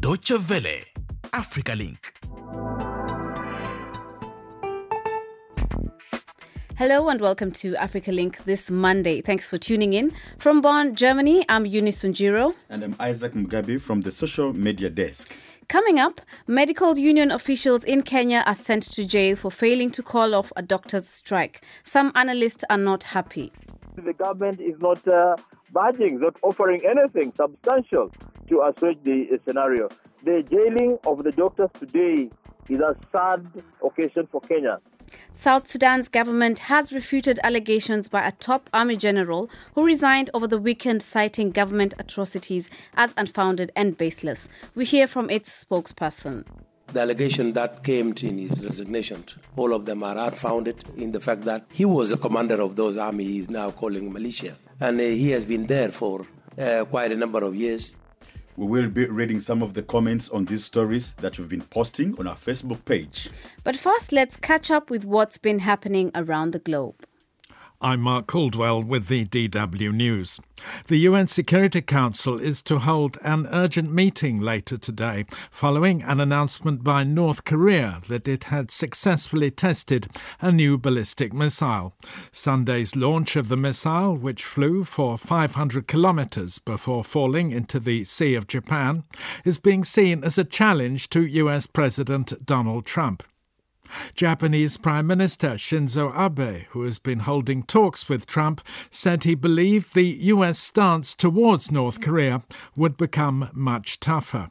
Deutsche Welle, Africa Link. Hello and welcome to Africa Link this Monday. Thanks for tuning in. From Bonn, Germany, I'm Eunice Sunjiro. And I'm Isaac Mugabi from the Social Media Desk. Coming up, medical union officials in Kenya are sent to jail for failing to call off a doctor's strike. Some analysts are not happy. The government is not budging, not offering anything substantial to assuage the scenario. The jailing of the doctors today is a sad occasion for Kenya. South Sudan's government has refuted allegations by a top army general who resigned over the weekend, citing government atrocities as unfounded and baseless. We hear from its spokesperson. The allegation that came in his resignation, all of them are unfounded in the fact that he was a commander of those army he's now calling militia. And he has been there for quite a number of years. We will be reading some of the comments on these stories that you've been posting on our Facebook page. But first, let's catch up with what's been happening around the globe. I'm Mark Caldwell with the DW News. The UN Security Council is to hold an urgent meeting later today, following an announcement by North Korea that it had successfully tested a new ballistic missile. Sunday's launch of the missile, which flew for 500 kilometres before falling into the Sea of Japan, is being seen as a challenge to US President Donald Trump. Japanese Prime Minister Shinzo Abe, who has been holding talks with Trump, said he believed the US stance towards North Korea would become much tougher.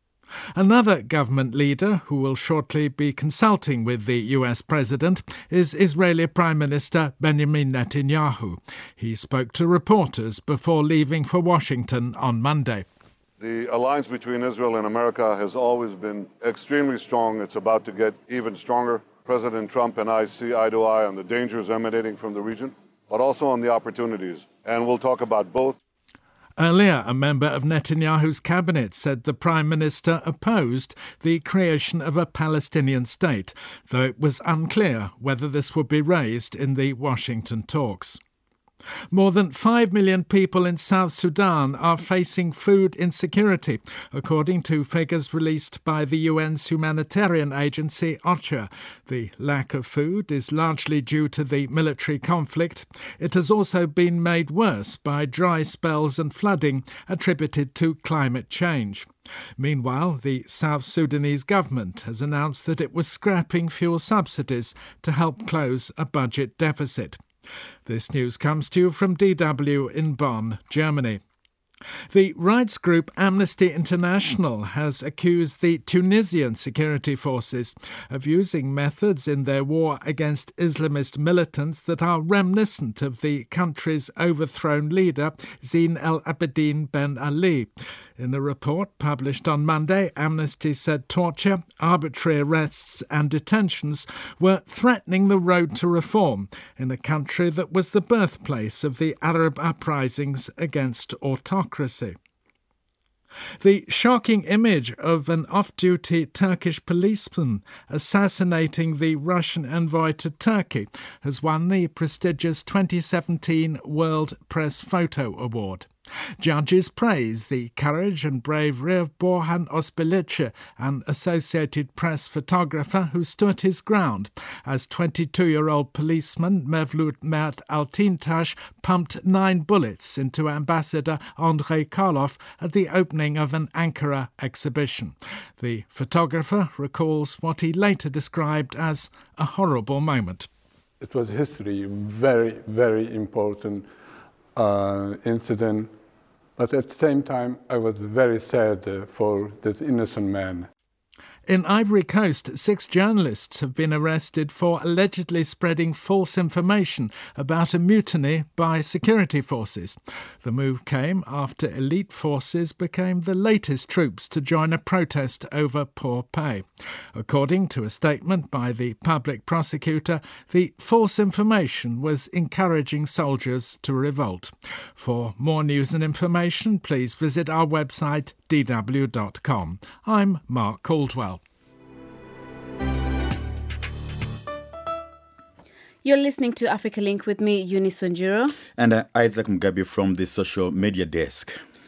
Another government leader who will shortly be consulting with the US president is Israeli Prime Minister Benjamin Netanyahu. He spoke to reporters before leaving for Washington on Monday. The alliance between Israel and America has always been extremely strong. It's about to get even stronger. President Trump and I see eye to eye on the dangers emanating from the region, but also on the opportunities. And we'll talk about both. Earlier, a member of Netanyahu's cabinet said the Prime Minister opposed the creation of a Palestinian state, though it was unclear whether this would be raised in the Washington talks. More than 5 million people in South Sudan are facing food insecurity, according to figures released by the UN's humanitarian agency, OCHA. The lack of food is largely due to the military conflict. It has also been made worse by dry spells and flooding attributed to climate change. Meanwhile, the South Sudanese government has announced that it was scrapping fuel subsidies to help close a budget deficit. This news comes to you from DW in Bonn, Germany. The rights group Amnesty International has accused the Tunisian security forces of using methods in their war against Islamist militants that are reminiscent of the country's overthrown leader, Zine El Abidine Ben Ali. In a report published on Monday, Amnesty said torture, arbitrary arrests and detentions were threatening the road to reform in a country that was the birthplace of the Arab uprisings against autocracy. The shocking image of an off-duty Turkish policeman assassinating the Russian envoy to Turkey has won the prestigious 2017 World Press Photo Award. Judges praise the courage and bravery of Borhan Osbilice, an Associated Press photographer who stood his ground as 22-year-old policeman Mevlut Mert Altintash pumped 9 bullets into Ambassador Andrei Karlov at the opening of an Ankara exhibition. The photographer recalls what he later described as a horrible moment. It was history, very, very important incident, but at the same time I was very sad for this innocent man. In Ivory Coast, 6 journalists have been arrested for allegedly spreading false information about a mutiny by security forces. The move came after elite forces became the latest troops to join a protest over poor pay. According to a statement by the public prosecutor, the false information was encouraging soldiers to revolt. For more news and information, please visit our website dw.com. I'm Mark Caldwell. You're listening to Africa Link with me, Eunice Wanjiro. And Isaac Mugabi from the Social Media Desk.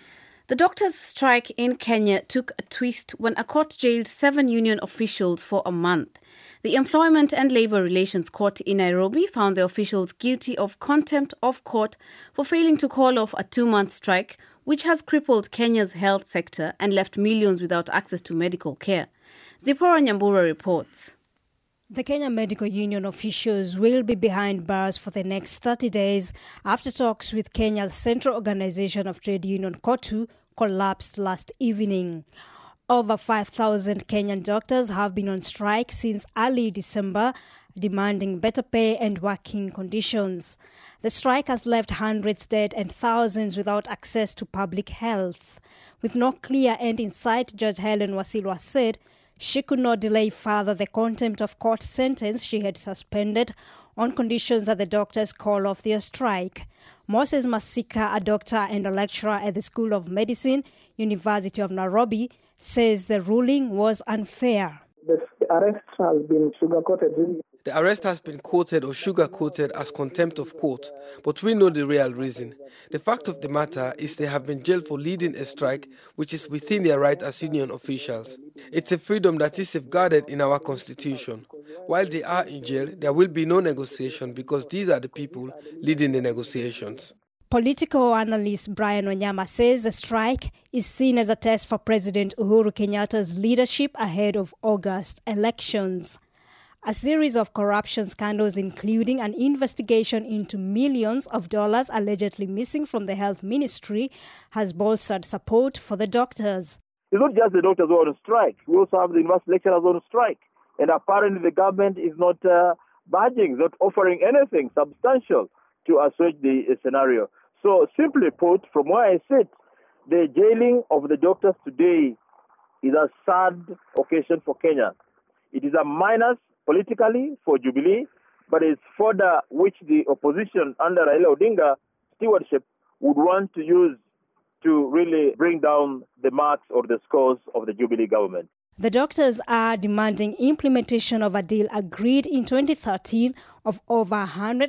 The doctors' strike in Kenya took a twist when a court jailed 7 union officials for a month. The Employment and Labour Relations Court in Nairobi found the officials guilty of contempt of court for failing to call off a 2-month strike, which has crippled Kenya's health sector and left millions without access to medical care. Zipporah Nyambura reports. The Kenya Medical Union officials will be behind bars for the next 30 days after talks with Kenya's Central Organization of Trade Union, KOTU, collapsed last evening. Over 5,000 Kenyan doctors have been on strike since early December, demanding better pay and working conditions. The strike has left hundreds dead and thousands without access to public health. With no clear end in sight, Judge Helen Wasilwa said she could not delay further the contempt of court sentence she had suspended on conditions that the doctors call off their strike. Moses Masika, a doctor and a lecturer at the School of Medicine, University of Nairobi, says the ruling was unfair. The arrest has been sugar-coated. The arrest has been quoted or sugar-coated as contempt of court, but we know the real reason. The fact of the matter is they have been jailed for leading a strike, which is within their right as union officials. It's a freedom that is safeguarded in our constitution. While they are in jail, there will be no negotiation because these are the people leading the negotiations. Political analyst Brian Wanyama says the strike is seen as a test for President Uhuru Kenyatta's leadership ahead of August elections. A series of corruption scandals, including an investigation into millions of dollars allegedly missing from the health ministry, has bolstered support for the doctors. It's not just the doctors who are on strike. We also have the university lecturers on strike. And apparently the government is not budging, not offering anything substantial to assuage the scenario. So simply put, from where I sit, the jailing of the doctors today is a sad occasion for Kenya. It is a minus politically for Jubilee, but it's further which the opposition under Raila Odinga stewardship would want to use to really bring down the marks or the scores of the Jubilee government. The doctors are demanding implementation of a deal agreed in 2013 of over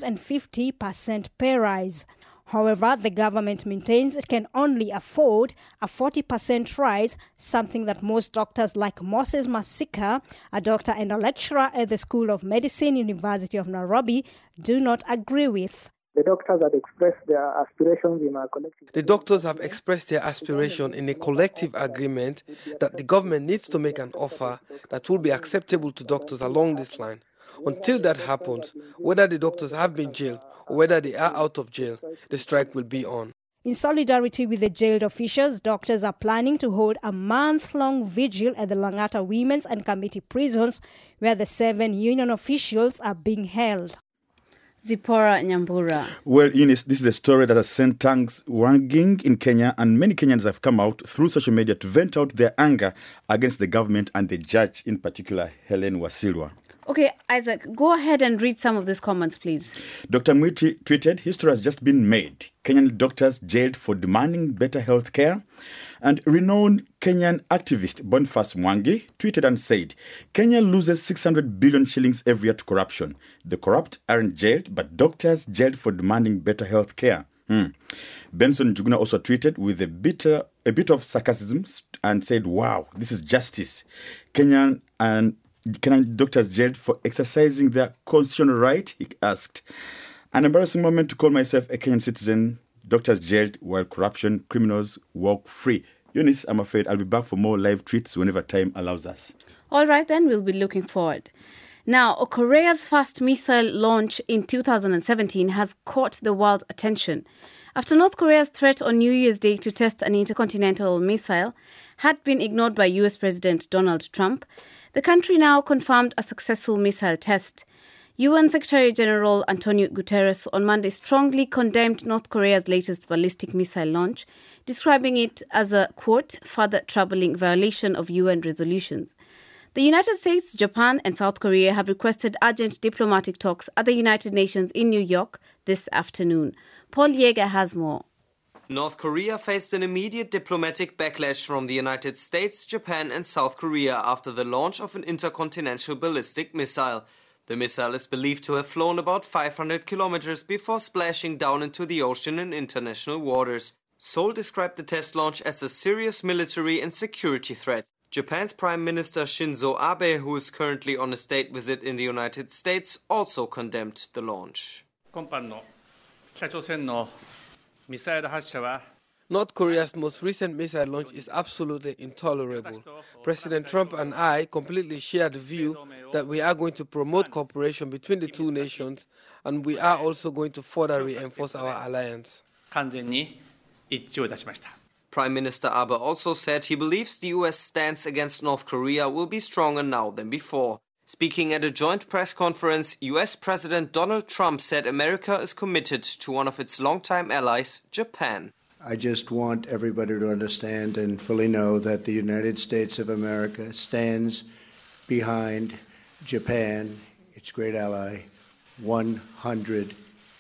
150% pay rise. However, the government maintains it can only afford a 40% rise, something that most doctors like Moses Masika, a doctor and a lecturer at the School of Medicine, University of Nairobi, do not agree with. The doctors have expressed their aspirations in our collective. The doctors have expressed their aspiration in a collective agreement that the government needs to make an offer that will be acceptable to doctors along this line. Until that happens, whether the doctors have been jailed or whether they are out of jail, the strike will be on. In solidarity with the jailed officials, doctors are planning to hold a month-long vigil at the Lang'ata Women's and Committee prisons, where the 7 union officials are being held. Zipporah Nyambura. Well, Eunice, this is a story that has sent tongues wagging in Kenya, and many Kenyans have come out through social media to vent out their anger against the government and the judge, in particular, Helen Wasilwa. Okay, Isaac, go ahead and read some of these comments, please. Dr. Mwiti tweeted, history has just been made. Kenyan doctors jailed for demanding better health care. And renowned Kenyan activist Boniface Mwangi tweeted and said, Kenya loses 600 billion shillings every year to corruption. The corrupt aren't jailed, but doctors jailed for demanding better health care. Benson Njuguna also tweeted with a bit of sarcasm and said, wow, this is justice. Kenyan doctors jailed for exercising their constitutional right, he asked. An embarrassing moment to call myself a Kenyan citizen. Doctors jailed while corruption criminals walk free. Eunice, I'm afraid I'll be back for more live tweets whenever time allows us. All right, then, we'll be looking forward. Now, Korea's first missile launch in 2017 has caught the world's attention. After North Korea's threat on New Year's Day to test an intercontinental missile had been ignored by US President Donald Trump, the country now confirmed a successful missile test. UN Secretary General Antonio Guterres on Monday strongly condemned North Korea's latest ballistic missile launch, describing it as a, quote, further troubling violation of UN resolutions. The United States, Japan and South Korea have requested urgent diplomatic talks at the United Nations in New York this afternoon. Paul Yeager has more. North Korea faced an immediate diplomatic backlash from the United States, Japan and South Korea after the launch of an intercontinental ballistic missile. The missile is believed to have flown about 500 kilometers before splashing down into the ocean in international waters. Seoul described the test launch as a serious military and security threat. Japan's Prime Minister Shinzo Abe, who is currently on a state visit in the United States, also condemned the launch. North Korea's most recent missile launch is absolutely intolerable. President Trump and I completely share the view that we are going to promote cooperation between the two nations, and we are also going to further reinforce our alliance. Prime Minister Abe also said he believes the US stance against North Korea will be stronger now than before. Speaking at a joint press conference, US President Donald Trump said America is committed to one of its longtime allies, Japan. I just want everybody to understand and fully know that the United States of America stands behind Japan, its great ally, 100%.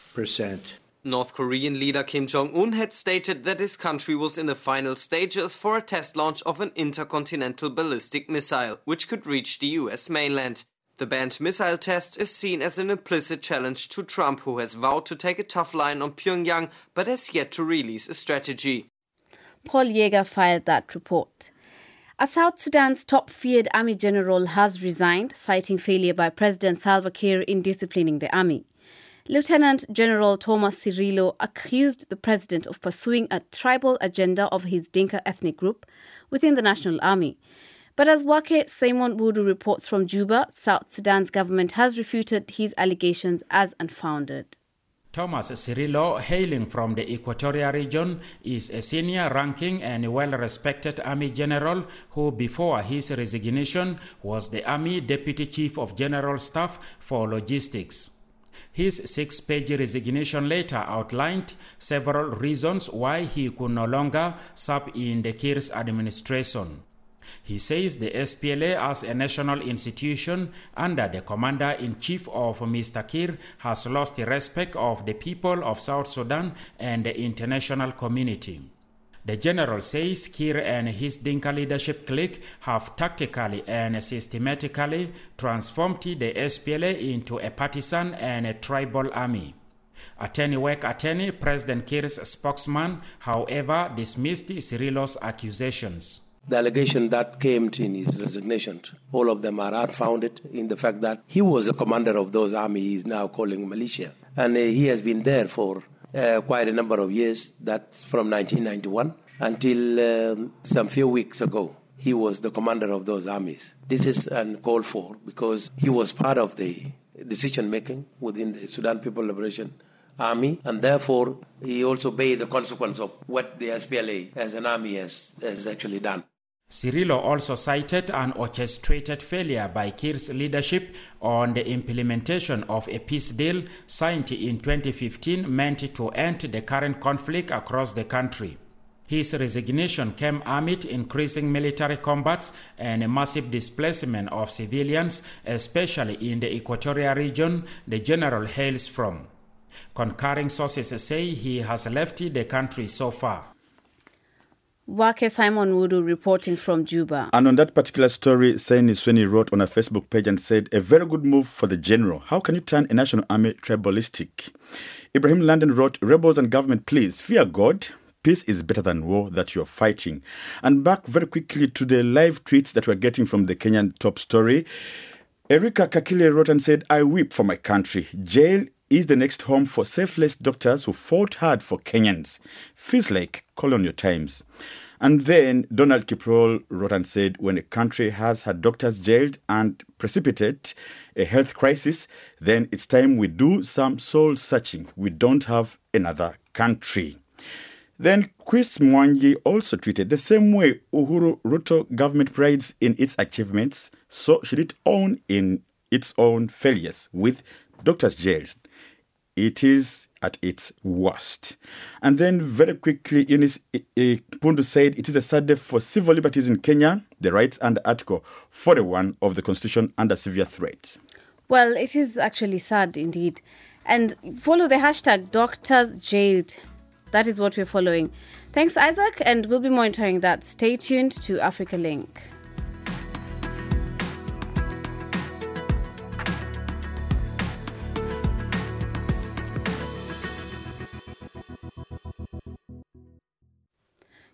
North Korean leader Kim Jong-un had stated that his country was in the final stages for a test launch of an intercontinental ballistic missile, which could reach the US mainland. The banned missile test is seen as an implicit challenge to Trump, who has vowed to take a tough line on Pyongyang, but has yet to release a strategy. Paul Yeager filed that report. A South Sudan's top feared army general has resigned, citing failure by President Salva Kiir in disciplining the army. Lieutenant General Thomas Cirillo accused the president of pursuing a tribal agenda of his Dinka ethnic group within the National Army. But as Wake Simon Wudu reports from Juba, South Sudan's government has refuted his allegations as unfounded. Thomas Cirillo, hailing from the Equatoria region, is a senior-ranking and well-respected Army general who, before his resignation, was the Army Deputy Chief of General Staff for Logistics. His 6-page resignation letter outlined several reasons why he could no longer serve in the Kiir's administration. He says the SPLA, as a national institution under the Commander-in-Chief of Mr. Kiir, has lost the respect of the people of South Sudan and the international community. The general says Kiir and his Dinka leadership clique have tactically and systematically transformed the SPLA into a partisan and a tribal army. Attorney Wek Attorney, President Kiir's spokesman, however, dismissed Cirillo's accusations. The allegation that came in his resignation, all of them are unfounded in the fact that he was a commander of those armies he is now calling militia. And he has been there for quite a number of years, that's from 1991 until some few weeks ago. He was the commander of those armies. This is uncalled for because he was part of the decision-making within the Sudan People Liberation Army, and therefore he also paid the consequence of what the SPLA as an army has actually done. Cirillo also cited an orchestrated failure by Kiir's leadership on the implementation of a peace deal signed in 2015 meant to end the current conflict across the country. His resignation came amid increasing military combats and a massive displacement of civilians, especially in the Equatoria region the general hails from. Concurring sources say he has left the country so far. Wake Simon Wudu reporting from Juba. And on that particular story, Saini Sweni wrote on her Facebook page and said, a very good move for the general. How can you turn a national army tribalistic? Ibrahim London wrote, rebels and government, please, fear God. Peace is better than war that you're fighting. And back very quickly to the live tweets that we're getting from the Kenyan top story. Erika Kakile wrote and said, I weep for my country. Jail is the next home for selfless doctors who fought hard for Kenyans. Feels like colonial times. And then Donald Kiprol wrote and said, when a country has had doctors jailed and precipitate a health crisis, then it's time we do some soul searching. We don't have another country. Then Chris Mwangi also tweeted, the same way Uhuru Ruto government prides in its achievements, so should it own in its own failures with doctors jailed. It is at its worst. And then very quickly, Eunice Pundu said, it is a sad day for civil liberties in Kenya, the rights under Article 41 of the Constitution under severe threat. Well, it is actually sad indeed. And follow the hashtag Doctors Jailed. That is what we're following. Thanks, Isaac, and we'll be monitoring that. Stay tuned to Africa Link.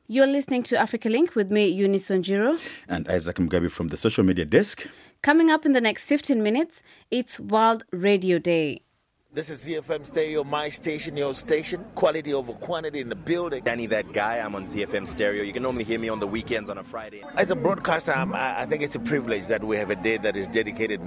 You're listening to Africa Link with me, Eunice Wanjiro. And Isaac Mugabe from the social media desk. Coming up in the next 15 minutes, it's World Radio Day. This is ZFM Stereo, my station, your station. Quality over quantity in the building. Danny, that guy, I'm on ZFM Stereo. You can normally hear me on the weekends on a Friday. As a broadcaster, I think it's a privilege that we have a day that is dedicated,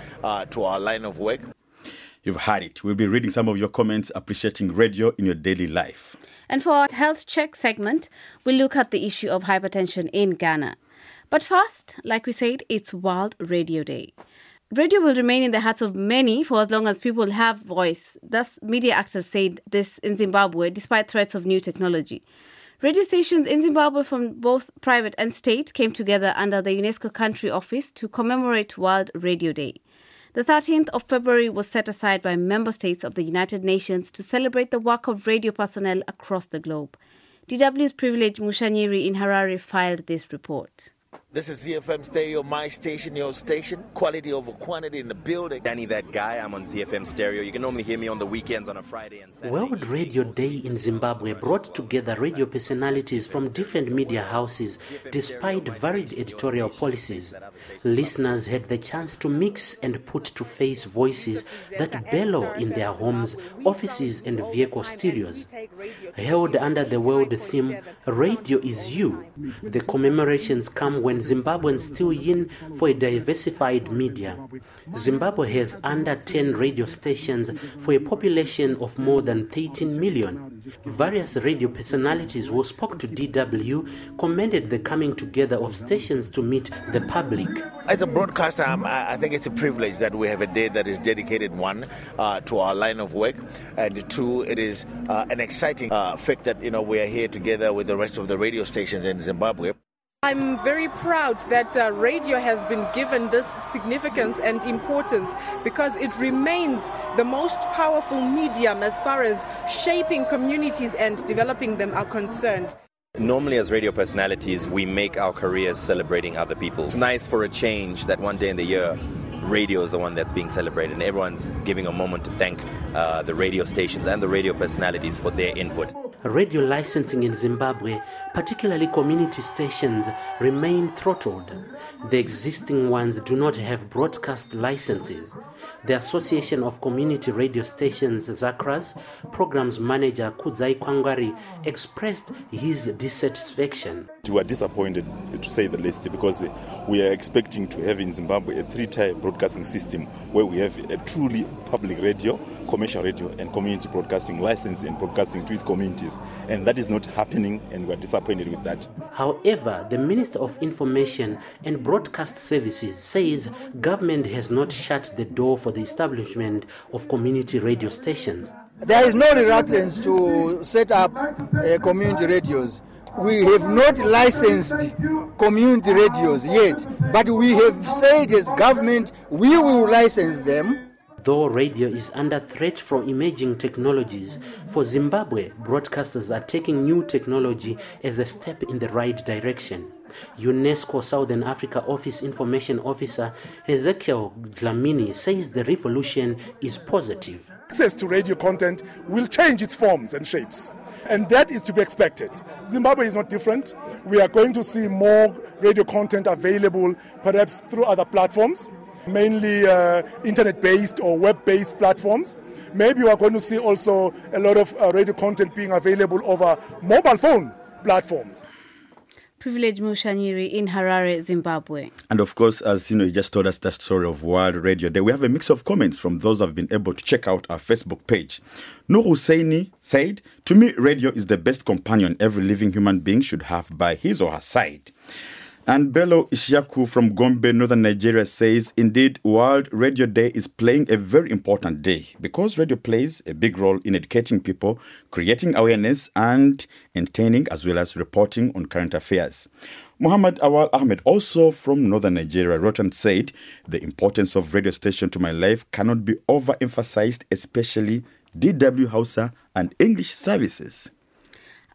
to our line of work. You've heard it. We'll be reading some of your comments appreciating radio in your daily life. And for our health check segment, we'll look at the issue of hypertension in Ghana. But first, like we said, it's World Radio Day. Radio will remain in the hearts of many for as long as people have voice. Thus, media actors said this in Zimbabwe, despite threats of new technology. Radio stations in Zimbabwe from both private and state came together under the UNESCO Country Office to commemorate World Radio Day. The 13th of February was set aside by member states of the United Nations to celebrate the work of radio personnel across the globe. DW's Privilege Mushanyiri in Harare filed this report. This is ZFM Stereo, my station, your station. Quality over quantity in the building. Danny, that guy, I'm on ZFM Stereo. You can normally hear me on the weekends on a Friday and Saturday. World Radio Day in Zimbabwe brought together radio personalities from different media houses despite varied editorial policies. Listeners had the chance to mix and put to face voices that bellow in their homes, offices and vehicle stereos. Held under the world theme, Radio is You, the commemorations come when Zimbabweans still yearn for a diversified media. Zimbabwe has under 10 radio stations for a population of more than 13 million. Various radio personalities who spoke to DW commended the coming together of stations to meet the public. As a broadcaster, I think it's a privilege that we have a day that is dedicated, one, to our line of work, and two, it is an exciting fact that we are here together with the rest of the radio stations in Zimbabwe. I'm very proud that radio has been given this significance and importance because it remains the most powerful medium as far as shaping communities and developing them are concerned. Normally as radio personalities, we make our careers celebrating other people. It's nice for a change that one day in the year, radio is the one that's being celebrated and everyone's giving a moment to thank the radio stations and the radio personalities for their input. Radio licensing in Zimbabwe, particularly community stations, remain throttled. The existing ones do not have broadcast licenses. The Association of Community Radio Stations, ZACRAS, programs manager Kudzai Kwangwari expressed his dissatisfaction. We are disappointed, to say the least, because we are expecting to have in Zimbabwe a three-tier broadcasting system where we have a truly public radio, commercial radio, and community broadcasting license and broadcasting with communities. And that is not happening, and we are disappointed with that. However, the Minister of Information and Broadcast Services says government has not shut the door for the establishment of community radio stations. There is no reluctance to set up community radios. We have not licensed community radios yet, but we have said as government we will license them. Though radio is under threat from emerging technologies, for Zimbabwe, broadcasters are taking new technology as a step in the right direction. UNESCO Southern Africa Office Information Officer Ezekiel Dlamini says the revolution is positive. Access to radio content will change its forms and shapes, and that is to be expected. Zimbabwe is not different. We are going to see more radio content available, perhaps through other platforms, mainly internet-based or web-based platforms. Maybe we are going to see also a lot of radio content being available over mobile phone platforms. Privilege Mushanyiri in Harare, Zimbabwe. And of course, as you just told us the story of World Radio Day, we have a mix of comments from those who have been able to check out our Facebook page. Nur Husseini said, "To me, radio is the best companion every living human being should have by his or her side." And Bello Ishaku from Gombe, northern Nigeria says, indeed, World Radio Day is playing a very important day because radio plays a big role in educating people, creating awareness and entertaining as well as reporting on current affairs. Muhammad Awal Ahmed, also from northern Nigeria, wrote and said, the importance of radio station to my life cannot be overemphasized, especially DW Hausa and English services.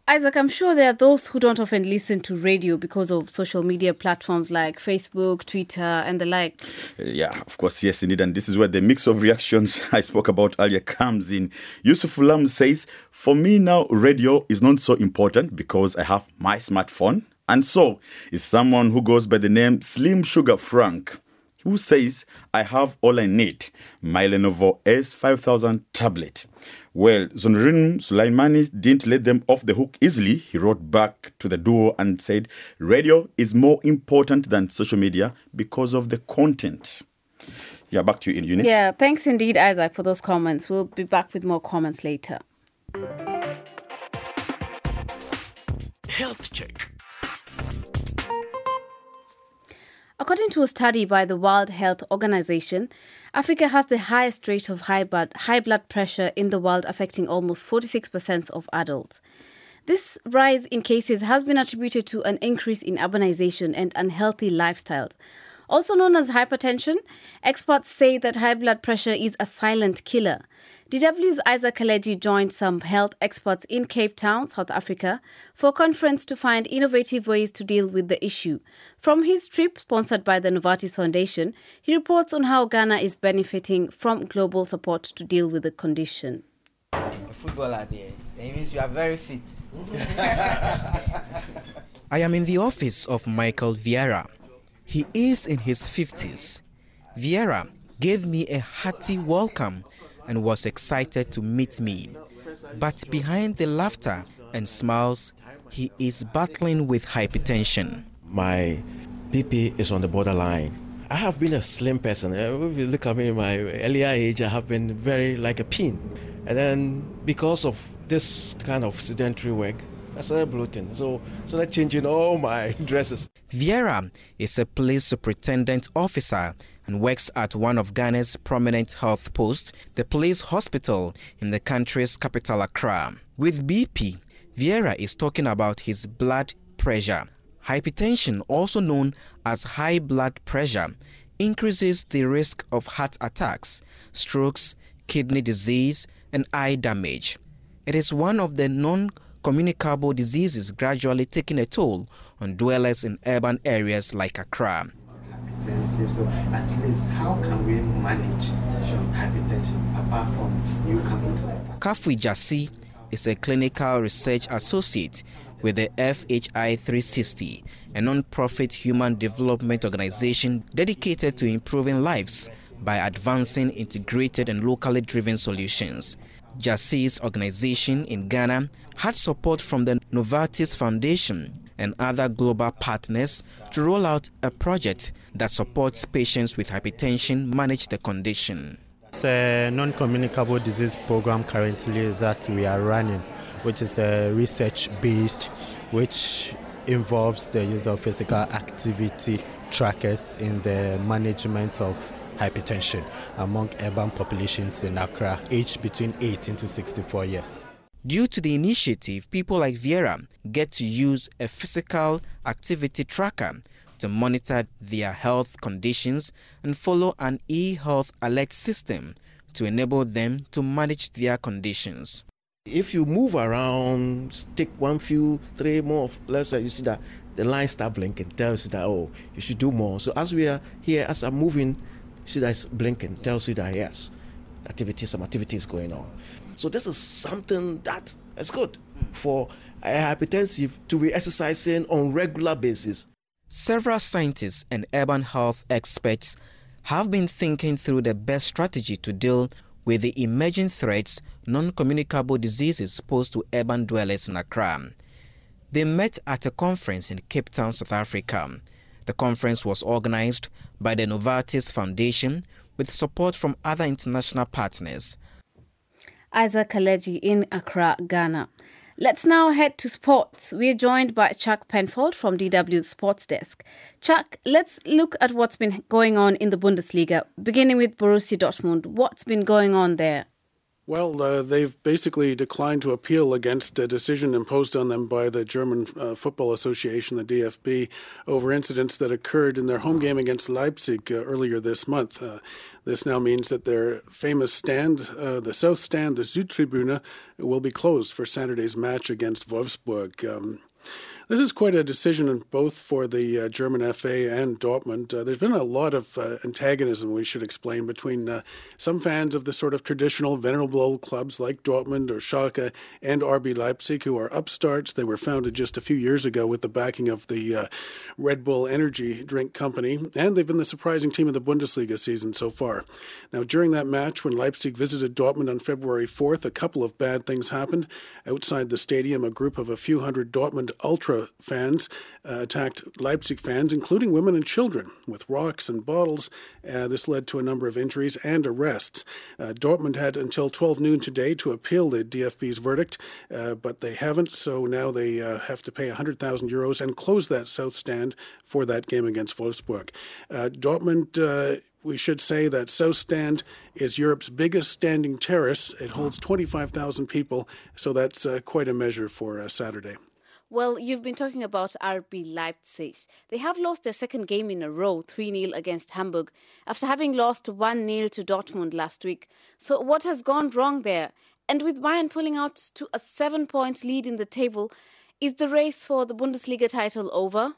Isaac, I'm sure there are those who don't often listen to radio because of social media platforms like Facebook, Twitter, and the like. Yeah, of course, yes, indeed. And this is where the mix of reactions I spoke about earlier comes in. Yusuf Ulam says, for me now, radio is not so important because I have my smartphone. And so is someone who goes by the name Slim Sugar Frank, who says, I have all I need, my Lenovo S5000 tablet. Well, Zonrin Sulaimani didn't let them off the hook easily. He wrote back to the duo and said, radio is more important than social media because of the content. Yeah, back to you, Eunice. Yeah, thanks indeed, Isaac, for those comments. We'll be back with more comments later. Health check. According to a study by the World Health Organization, Africa has the highest rate of high blood pressure in the world, affecting almost 46% of adults. This rise in cases has been attributed to an increase in urbanization and unhealthy lifestyles. Also known as hypertension, experts say that high blood pressure is a silent killer. DW's Isaac Kaleji joined some health experts in Cape Town, South Africa, for a conference to find innovative ways to deal with the issue. From his trip, sponsored by the Novartis Foundation, he reports on how Ghana is benefiting from global support to deal with the condition. A footballer there, that means you are very fit. I am in the office of Michael Vieira. He is in his 50s. Vieira gave me a hearty welcome and was excited to meet me. But behind the laughter and smiles, he is battling with hypertension. My BP is on the borderline. I have been a slim person. If you look at me in my earlier age, I have been very like a pin. And then because of this kind of sedentary work, I started bloating. So I started changing all my dresses. Vieira is a police superintendent officer and works at one of Ghana's prominent health posts, the police hospital in the country's capital, Accra. With BP, Vieira is talking about his blood pressure. Hypertension, also known as high blood pressure, increases the risk of heart attacks, strokes, kidney disease, and eye damage. It is one of the non-communicable diseases gradually taking a toll on dwellers in urban areas like Accra. Hypertensive, so at least how can we manage hypertension apart from you coming to the facility? Kafui Jassi is a clinical research associate with the FHI 360, a non-profit human development organization dedicated to improving lives by advancing integrated and locally driven solutions. Jassi's organization in Ghana had support from the Novartis Foundation and other global partners to roll out a project that supports patients with hypertension manage the condition. It's a non-communicable disease program currently that we are running, which is research-based, which involves the use of physical activity trackers in the management of hypertension among urban populations in Accra, aged between 18 to 64 years. Due to the initiative, people like Vieira get to use a physical activity tracker to monitor their health conditions and follow an e-health alert system to enable them to manage their conditions. If you move around, take 1, 2, 3 more, let's say you see that the line start blinking, tells you that, oh, you should do more. So as we are here, as I'm moving, see that it's blinking, tells you that, yes, some activity is going on. So this is something that is good for a hypertensive to be exercising on regular basis. Several scientists and urban health experts have been thinking through the best strategy to deal with the emerging threats non-communicable diseases pose to urban dwellers in Accra. They met at a conference in Cape Town, South Africa. The conference was organized by the Novartis Foundation with support from other international partners. Isaac Kaleji in Accra, Ghana. Let's now head to sports. We are joined by Chuck Penfold from DW's Sports Desk. Chuck, let's look at what's been going on in the Bundesliga, beginning with Borussia Dortmund. What's been going on there? Well, they've basically declined to appeal against a decision imposed on them by the German Football Association, the DFB, over incidents that occurred in their home game against Leipzig earlier this month. This now means that their famous stand, the South Stand, the Südtribüne, will be closed for Saturday's match against Wolfsburg. This is quite a decision both for the German FA and Dortmund. There's been a lot of antagonism, we should explain, between some fans of the sort of traditional, venerable old clubs like Dortmund or Schalke and RB Leipzig, who are upstarts. They were founded just a few years ago with the backing of the Red Bull energy drink company, and they've been the surprising team of the Bundesliga season so far. Now, during that match, when Leipzig visited Dortmund on February 4th, a couple of bad things happened. Outside the stadium, a group of a few hundred Dortmund ultra fans attacked Leipzig fans, including women and children, with rocks and bottles. This led to a number of injuries and arrests. Dortmund had until 12 noon today to appeal the DFB's verdict, but they haven't, so now they have to pay €100,000 and close that South Stand for that game against Wolfsburg. Dortmund, we should say that South Stand is Europe's biggest standing terrace. It holds 25,000 people, so that's quite a measure for Saturday. Well, you've been talking about RB Leipzig. They have lost their second game in a row, 3-0 against Hamburg, after having lost 1-0 to Dortmund last week. So what has gone wrong there? And with Bayern pulling out to a 7-point lead in the table, is the race for the Bundesliga title over?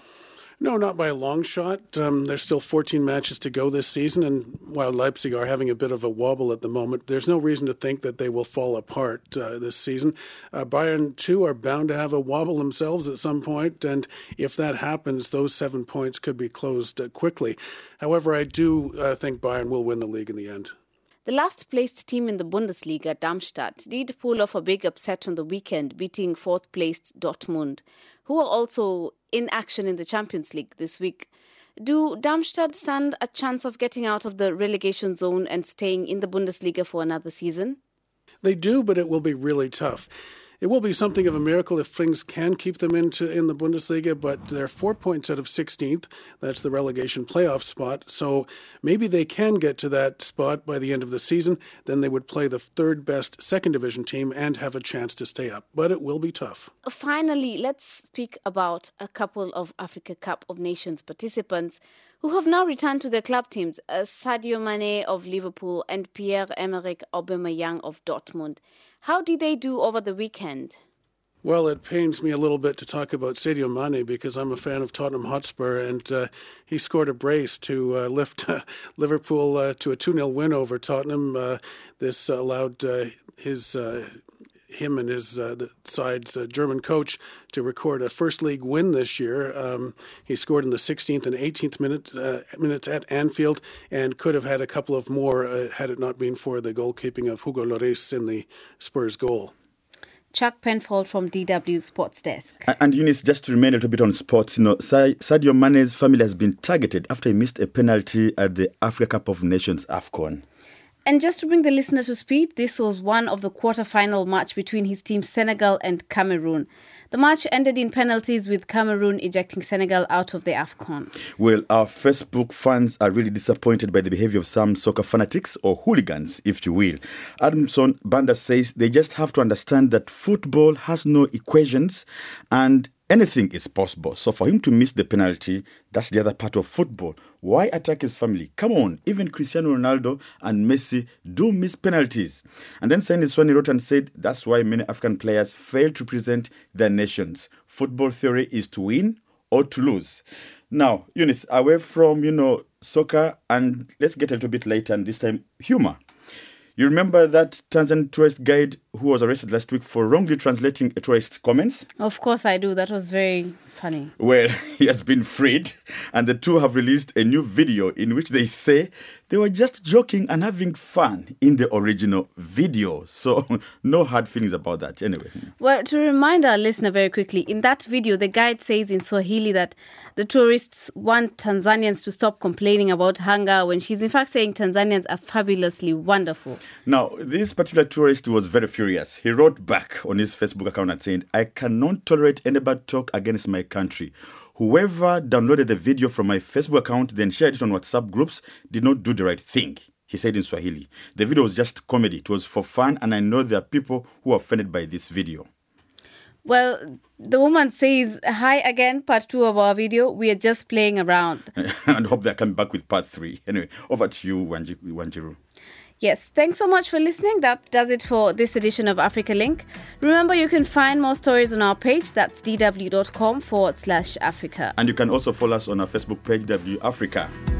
No, not by a long shot. There's still 14 matches to go this season, and while Leipzig are having a bit of a wobble at the moment, there's no reason to think that they will fall apart this season. Bayern, too, are bound to have a wobble themselves at some point, and if that happens, those 7 points could be closed quickly. However, I do think Bayern will win the league in the end. The last-placed team in the Bundesliga, Darmstadt, did pull off a big upset on the weekend, beating fourth-placed Dortmund, who are also in action in the Champions League this week. Do Darmstadt stand a chance of getting out of the relegation zone and staying in the Bundesliga for another season? They do, but it will be really tough. It will be something of a miracle if things can keep them in the Bundesliga, but they're 4 points out of 16th. That's the relegation playoff spot. So maybe they can get to that spot by the end of the season. Then they would play the third best second division team and have a chance to stay up. But it will be tough. Finally, let's speak about a couple of Africa Cup of Nations participants who have now returned to their club teams, Sadio Mane of Liverpool and Pierre-Emerick Aubameyang of Dortmund. How did they do over the weekend? Well, it pains me a little bit to talk about Sadio Mane because I'm a fan of Tottenham Hotspur, and he scored a brace to lift Liverpool to a 2-0 win over Tottenham. This allowed him and his the side's German coach to record a first league win this year. He scored in the 16th and 18th minutes at Anfield and could have had a couple of more had it not been for the goalkeeping of Hugo Lloris in the Spurs goal. Chuck Penfold from DW Sports Desk. And Eunice, just to remain a little bit on sports, Sadio Mane's family has been targeted after he missed a penalty at the Africa Cup of Nations AFCON. And just to bring the listeners to speed, this was one of the quarter-final match between his teams Senegal and Cameroon. The match ended in penalties with Cameroon ejecting Senegal out of the AFCON. Well, our Facebook fans are really disappointed by the behavior of some soccer fanatics or hooligans, if you will. Adamson Banda says they just have to understand that football has no equations and anything is possible. So for him to miss the penalty, that's the other part of football. Why attack his family? Come on, even Cristiano Ronaldo and Messi do miss penalties. And then Sandy Swanee wrote and said, that's why many African players fail to represent their nations. Football theory is to win or to lose. Now, Eunice, away from, soccer, and let's get a little bit later, and this time, humor. You remember that Tanzanian tourist guide who was arrested last week for wrongly translating a tourist's comments? Of course I do. That was very funny. Well, he has been freed, and the two have released a new video in which they say they were just joking and having fun in the original video. So no hard feelings about that anyway. Well, to remind our listener very quickly, in that video, the guide says in Swahili that the tourists want Tanzanians to stop complaining about hunger when she's in fact saying Tanzanians are fabulously wonderful. Now, this particular tourist was very furious. He wrote back on his Facebook account and saying, I cannot tolerate anybody talk against my country. Whoever downloaded the video from my Facebook account, then shared it on WhatsApp groups, did not do the right thing. he said in Swahili. The video was just comedy. It was for fun, and I know there are people who are offended by this video. Well, the woman says, hi again, part 2 of our video. We are just playing around. And hope they're coming back with part 3. Anyway, over to you, Wanjiru. Yes, thanks so much for listening. That does it for this edition of Africa Link. Remember, you can find more stories on our page. That's dw.com/Africa. And you can also follow us on our Facebook page, DW Africa.